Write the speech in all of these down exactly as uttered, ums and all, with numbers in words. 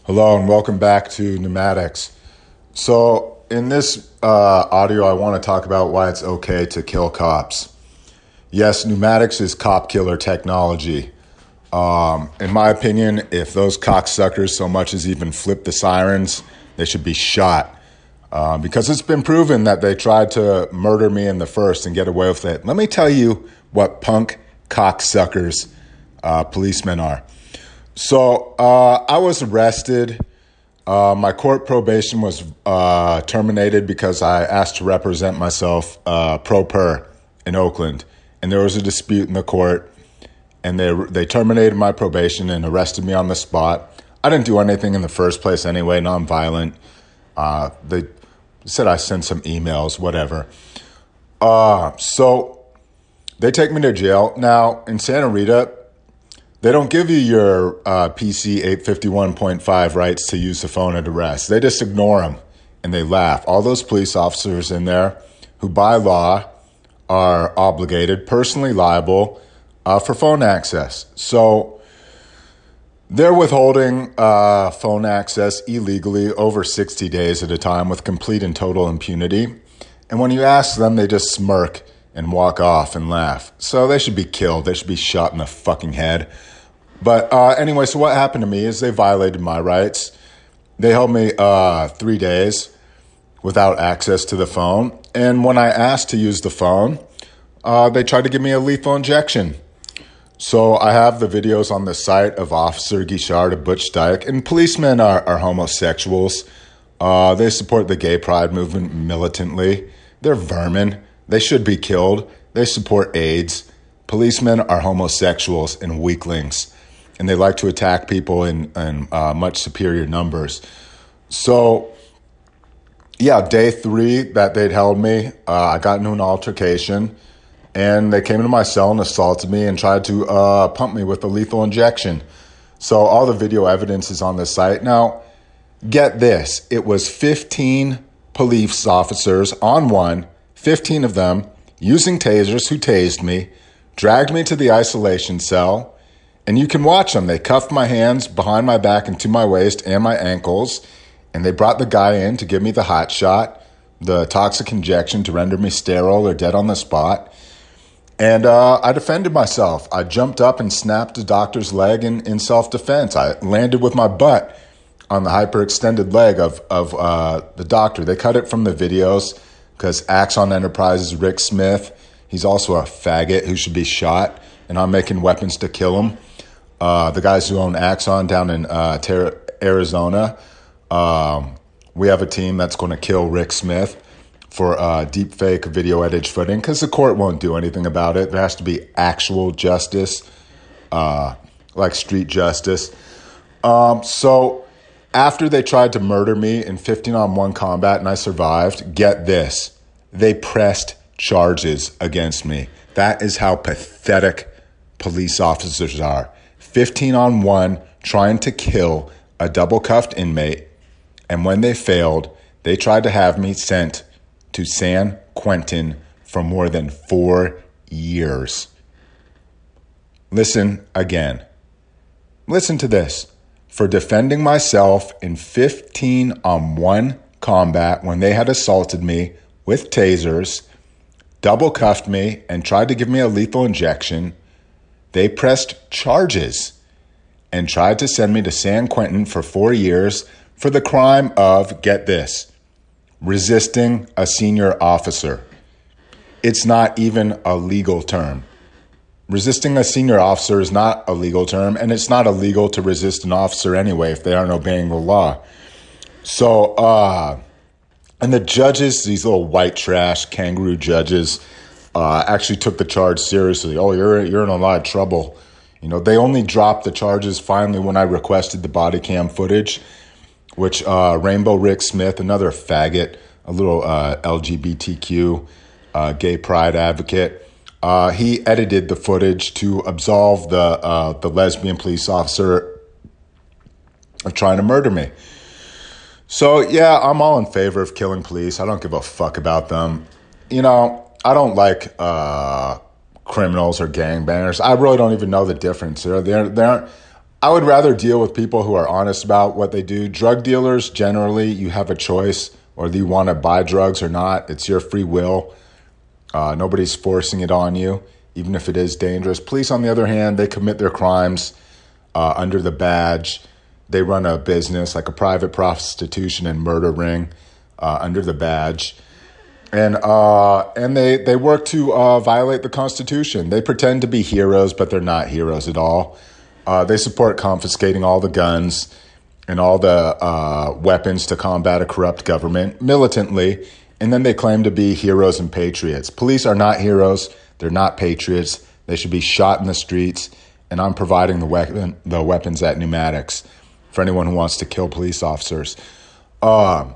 Hello and welcome back to Pneumatics. So in this uh, audio, I want to talk about why it's okay to kill cops. Yes, Pneumatics is cop killer technology. Um, in my opinion, if those cocksuckers so much as even flip the sirens, they should be shot. Uh, because it's been proven that they tried to murder me in the first and get away with it. Let me tell you what punk cocksuckers uh, policemen are. So uh, I was arrested. Uh, my court probation was uh, terminated because I asked to represent myself uh, pro per in Oakland. And there was a dispute in the court. And they they terminated my probation and arrested me on the spot. I didn't do anything in the first place anyway, nonviolent. Uh, they said I sent some emails, whatever. Uh, so they take me to jail. Now, in Santa Rita, they don't give you your uh, P C eight fifty-one point five rights to use the phone at arrest. They just ignore them, and they laugh. All those police officers in there who, by law, are obligated, personally liable uh, for phone access. So they're withholding uh, phone access illegally over sixty days at a time with complete and total impunity. And when you ask them, they just smirk and walk off and laugh. So they should be killed. They should be shot in the fucking head. But uh, anyway, so what happened to me is they violated my rights. They held me uh, three days without access to the phone. And when I asked to use the phone, uh, they tried to give me a lethal injection. So I have the videos on the site of Officer Guichard of Butch Dyke. And policemen are, are homosexuals. Uh, they support the gay pride movement militantly. They're vermin. They should be killed. They support AIDS. Policemen are homosexuals and weaklings, and they like to attack people in, in uh, much superior numbers. So, yeah, day three that they'd held me, uh, I got into an altercation, and they came into my cell and assaulted me and tried to uh, pump me with a lethal injection. So all the video evidence is on the site. Now, get this. It was fifteen police officers on one, fifteen of them, using tasers who tased me, dragged me to the isolation cell, and you can watch them. They cuffed my hands behind my back and to my waist and my ankles, and they brought the guy in to give me the hot shot, the toxic injection to render me sterile or dead on the spot. And uh, I defended myself. I jumped up and snapped the doctor's leg in, in self-defense. I landed with my butt on the hyperextended leg of, of uh, the doctor. They cut it from the videos because Axon Enterprises' Rick Smith, he's also a faggot who should be shot, and I'm making weapons to kill him. Uh, the guys who own Axon down in uh, Ter- Arizona, um, we have a team that's going to kill Rick Smith for uh, deep fake video edit footing because the court won't do anything about it. There has to be actual justice, uh, like street justice. Um, so after they tried to murder me in fifteen on one combat and I survived, get this, they pressed charges against me. That is how pathetic police officers are. fifteen on one trying to kill a double-cuffed inmate, and when they failed, they tried to have me sent to San Quentin for more than four years. Listen again. Listen to this. For defending myself in fifteen on one combat when they had assaulted me with tasers, double cuffed me, and tried to give me a lethal injection, they pressed charges and tried to send me to San Quentin for four years for the crime of, get this, resisting a senior officer. It's not even a legal term. Resisting a senior officer is not a legal term, and it's not illegal to resist an officer anyway if they aren't obeying the law. So, uh, and the judges, these little white trash kangaroo judges, uh, actually took the charge seriously. Oh, you're you're in a lot of trouble. You know, they only dropped the charges finally when I requested the body cam footage, which uh, Rainbow Rick Smith, another faggot, a little uh, L G B T Q uh, gay pride advocate, Uh, he edited the footage to absolve the uh, the lesbian police officer of trying to murder me. So, yeah, I'm all in favor of killing police. I don't give a fuck about them. You know, I don't like uh, criminals or gangbangers. I really don't even know the difference. They're, they're, they're, I would rather deal with people who are honest about what they do. Drug dealers, generally, you have a choice whether you want to buy drugs or not. It's your free will. Uh, nobody's forcing it on you, even if it is dangerous. Police, on the other hand, they commit their crimes uh, under the badge. They run a business like a private prostitution and murder ring uh, under the badge. And uh, and they, they work to uh, violate the Constitution. They pretend to be heroes, but they're not heroes at all. Uh, they support confiscating all the guns and all the uh, weapons to combat a corrupt government militantly, and then they claim to be heroes and patriots. Police are not heroes. They're not patriots. They should be shot in the streets, and I'm providing the weapon, the weapons at Pneumatics for anyone who wants to kill police officers. Uh,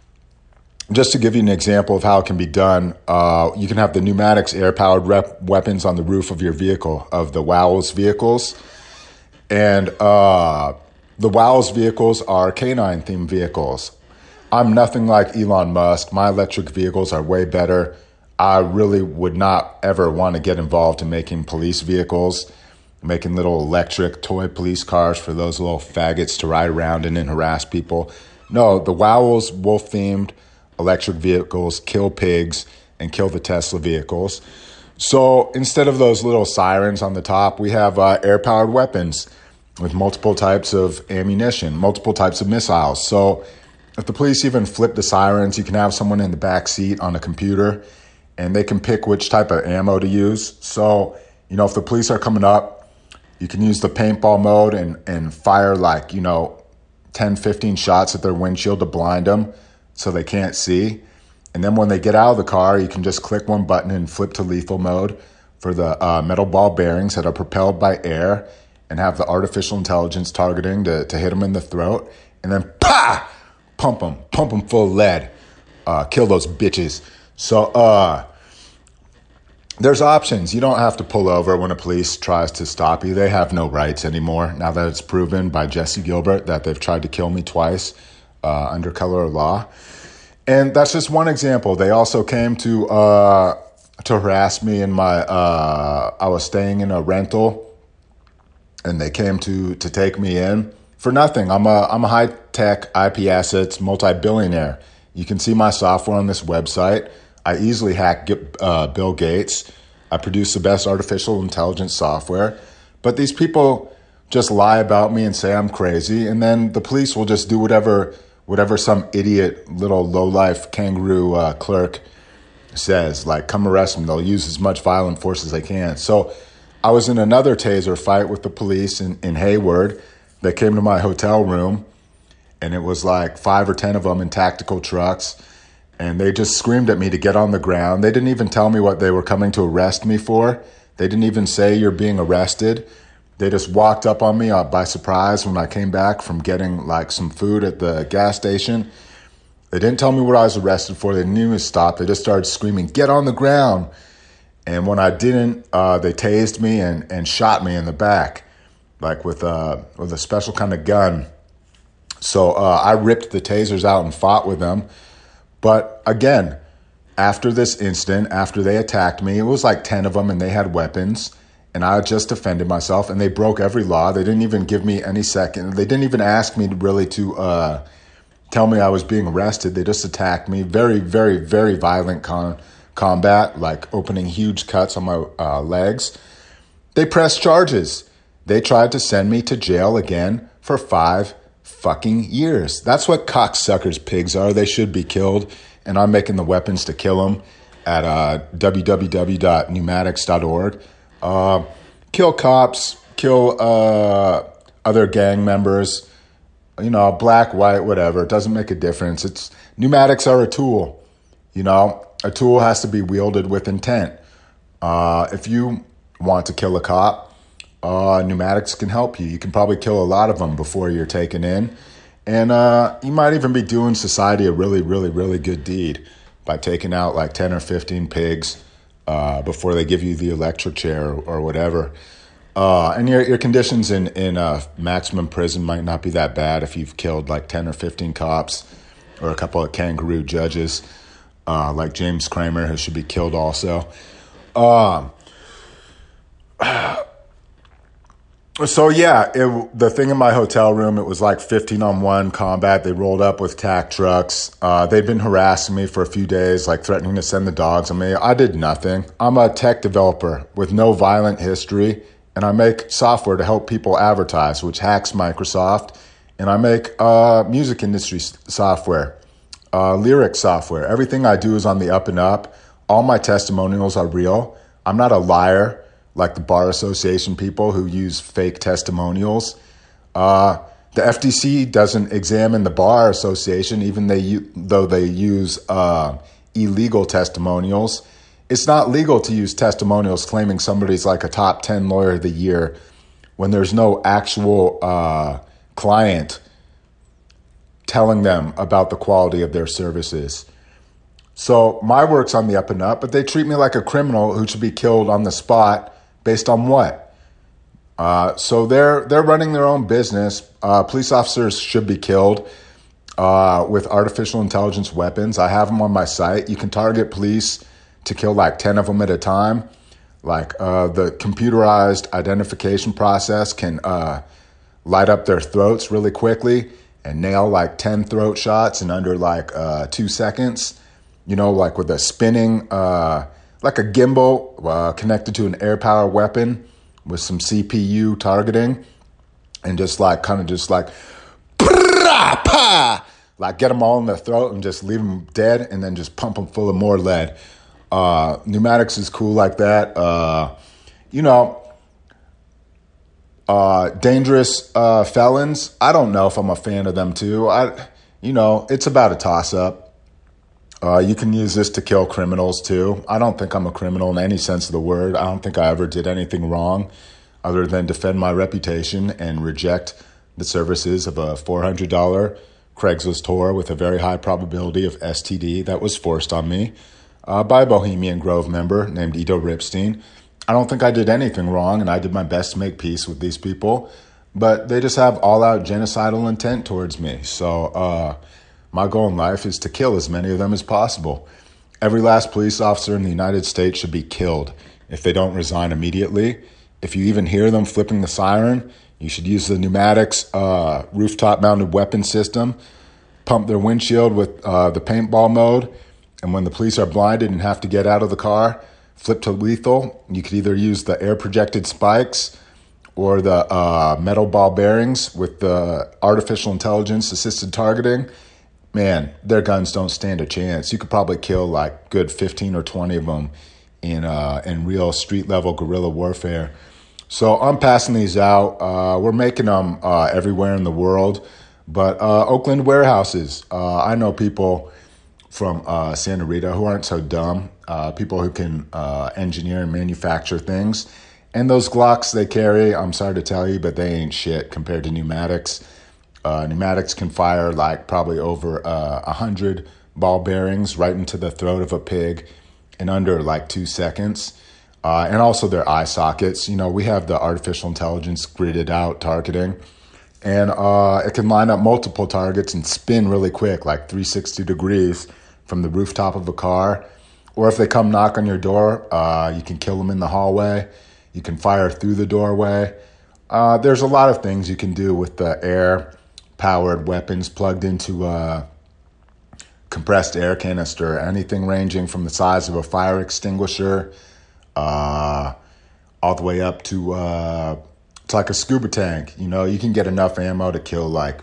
just to give you an example of how it can be done, uh, you can have the Pneumatics air-powered rep- weapons on the roof of your vehicle, of the WOWS vehicles. And uh, the WOWS vehicles are canine-themed vehicles. I'm nothing like Elon Musk. My electric vehicles are way better. I really would not ever want to get involved in making police vehicles, making little electric toy police cars for those little faggots to ride around in and harass people. No, the WOWS wolf-themed electric vehicles kill pigs and kill the Tesla vehicles. So instead of those little sirens on the top, we have uh, air-powered weapons with multiple types of ammunition, multiple types of missiles. So if the police even flip the sirens, you can have someone in the back seat on a computer, and they can pick which type of ammo to use. So, you know, if the police are coming up, you can use the paintball mode and, and fire like, you know, ten, fifteen shots at their windshield to blind them so they can't see. And then when they get out of the car, you can just click one button and flip to lethal mode for the uh, metal ball bearings that are propelled by air and have the artificial intelligence targeting to, to hit them in the throat. And then, pah! Pump them. Pump them full of lead. Uh, kill those bitches. So uh, there's options. You don't have to pull over when a police tries to stop you. They have no rights anymore now that it's proven by Jesse Gilbert that they've tried to kill me twice uh, under color of law. And that's just one example. They also came to uh, to harass me in my, uh, I was staying in a rental, and they came to to take me in for nothing. I'm a I'm a high-tech I P assets multi-billionaire. You can see my software on this website. I easily hack uh, Bill Gates. I produce the best artificial intelligence software. But these people just lie about me and say I'm crazy, and then the police will just do whatever whatever some idiot little low-life kangaroo uh, clerk says, like, come arrest them. They'll use as much violent force as they can. So I was in another taser fight with the police in, in Hayward. They came to my hotel room, and it was like five or ten of them in tactical trucks, and they just screamed at me to get on the ground. They didn't even tell me what they were coming to arrest me for. They didn't even say you're being arrested. They just walked up on me uh, by surprise when I came back from getting like some food at the gas station. They didn't tell me what I was arrested for. They didn't even stop. They just started screaming, get on the ground. And when I didn't, uh, they tased me and, and shot me in the back, like with, uh, with a special kind of gun. So uh, I ripped the tasers out and fought with them. But again, after this incident, after they attacked me, it was like ten of them and they had weapons. And I just defended myself, and they broke every law. They didn't even give me any second. They didn't even ask me to really to uh, tell me I was being arrested. They just attacked me. Very, very, very violent con- combat, like opening huge cuts on my uh, legs. They pressed charges. They tried to send me to jail again for five fucking years. That's what cocksuckers pigs are. They should be killed. And I'm making the weapons to kill them at uh, w w w dot pneumatics dot org. Uh, kill cops, kill uh, other gang members, you know, black, white, whatever. It doesn't make a difference. It's pneumatics are a tool. You know, a tool has to be wielded with intent. Uh, if you want to kill a cop, uh, pneumatics can help you. You can probably kill a lot of them before you're taken in. And uh, you might even be doing society a really, really, really good deed by taking out like ten or fifteen pigs Uh, before they give you the electric chair or, or whatever. Uh, and your your conditions in, in uh, maximum prison might not be that bad if you've killed like ten or fifteen cops or a couple of kangaroo judges uh, like James Kramer, who should be killed also. Um, So yeah, it, the thing in my hotel room, it was like fifteen on one combat. They rolled up with tac trucks. Uh, they'd been harassing me for a few days, like threatening to send the dogs on me. I did nothing. I'm a tech developer with no violent history, and I make software to help people advertise, which hacks Microsoft. And I make uh, music industry software, uh, lyric software. Everything I do is on the up and up. All my testimonials are real. I'm not a liar like the Bar Association people who use fake testimonials. Uh, the F T C doesn't examine the Bar Association, even they though they use uh, illegal testimonials. It's not legal to use testimonials claiming somebody's like a top ten lawyer of the year when there's no actual uh, client telling them about the quality of their services. So my work's on the up and up, but they treat me like a criminal who should be killed on the spot. Based on what? Uh, so they're they're running their own business. Uh, police officers should be killed uh, with artificial intelligence weapons. I have them on my site. You can target police to kill like ten of them at a time. Like uh, the computerized identification process can uh, light up their throats really quickly and nail like ten throat shots in under like uh, two seconds. You know, like with a spinning... Uh, like a gimbal uh, connected to an air power weapon with some C P U targeting and just like kind of just like like get them all in the throat and just leave them dead and then just pump them full of more lead. Uh, pneumatics is cool like that. Uh, you know, uh, dangerous uh, felons. I don't know if I'm a fan of them too. I, you know, it's about a toss up. Uh, you can use this to kill criminals too. I don't think I'm a criminal in any sense of the word. I don't think I ever did anything wrong other than defend my reputation and reject the services of a four hundred dollars Craigslist whore with a very high probability of S T D that was forced on me uh, by a Bohemian Grove member named Ido Ripstein. I don't think I did anything wrong, and I did my best to make peace with these people, but they just have all-out genocidal intent towards me. So, uh... my goal in life is to kill as many of them as possible. Every last police officer in the United States should be killed if they don't resign immediately. If you even hear them flipping the siren, you should use the pneumatics uh, rooftop-mounted weapon system, pump their windshield with uh, the paintball mode, and when the police are blinded and have to get out of the car, flip to lethal. You could either use the air-projected spikes or the uh, metal ball bearings with the artificial intelligence-assisted targeting. Man, their guns don't stand a chance. You could probably kill like good fifteen or twenty of them in uh, in real street level guerrilla warfare. So I'm passing these out. Uh, we're making them uh, everywhere in the world. But uh, Oakland warehouses, uh, I know people from uh, Santa Rita who aren't so dumb, uh, people who can uh, engineer and manufacture things. And those Glocks they carry, I'm sorry to tell you, but they ain't shit compared to pneumatics. Uh, pneumatics can fire like probably over uh, one hundred ball bearings right into the throat of a pig in under like two seconds. Uh, and also their eye sockets. You know, we have the artificial intelligence gridded out targeting. And uh, it can line up multiple targets and spin really quick, like three hundred sixty degrees from the rooftop of a car. Or if they come knock on your door, uh, you can kill them in the hallway. You can fire through the doorway. Uh, there's a lot of things you can do with the air powered weapons plugged into a compressed air canister, anything ranging from the size of a fire extinguisher uh, all the way up to uh, it's like a scuba tank. You know, you can get enough ammo to kill like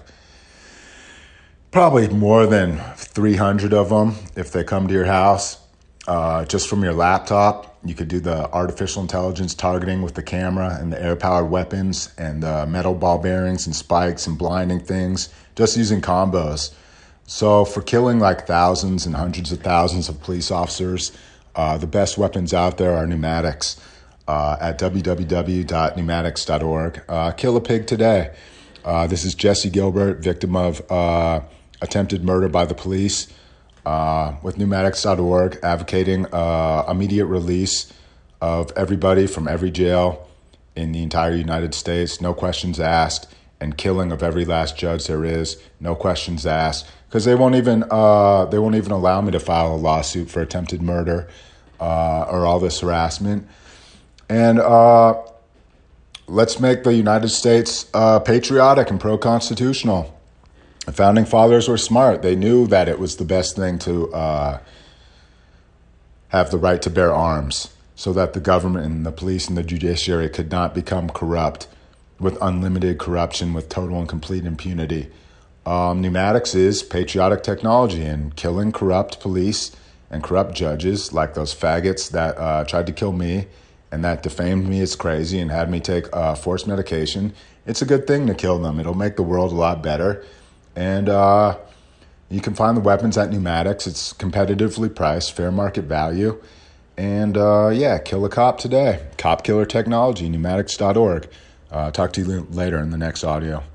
probably more than three hundred of them if they come to your house. Uh, just from your laptop, you could do the artificial intelligence targeting with the camera and the air-powered weapons and the metal ball bearings and spikes and blinding things, just using combos. So for killing like thousands and hundreds of thousands of police officers, uh, the best weapons out there are pneumatics uh, at w w w dot pneumatics dot org. Uh, kill a pig today. Uh, this is Jesse Gilbert, victim of uh, attempted murder by the police. Uh, with pneumatics dot org, advocating uh, immediate release of everybody from every jail in the entire United States, no questions asked, and killing of every last judge there is, no questions asked, because they won't even uh, they won't even allow me to file a lawsuit for attempted murder uh, or all this harassment. And uh, let's make the United States uh, patriotic and pro-constitutional. The founding fathers were smart. They knew that it was the best thing to uh, have the right to bear arms so that the government and the police and the judiciary could not become corrupt with unlimited corruption, with total and complete impunity. Um, pneumatics is patriotic technology, and killing corrupt police and corrupt judges like those faggots that uh, tried to kill me and that defamed me as crazy and had me take uh, forced medication. It's a good thing to kill them. It'll make the world a lot better. And uh, you can find the weapons at Pneumatics. It's competitively priced, fair market value. And uh, yeah, kill a cop today. Cop Killer Technology, pneumatics dot org. Uh, talk to you later in the next audio.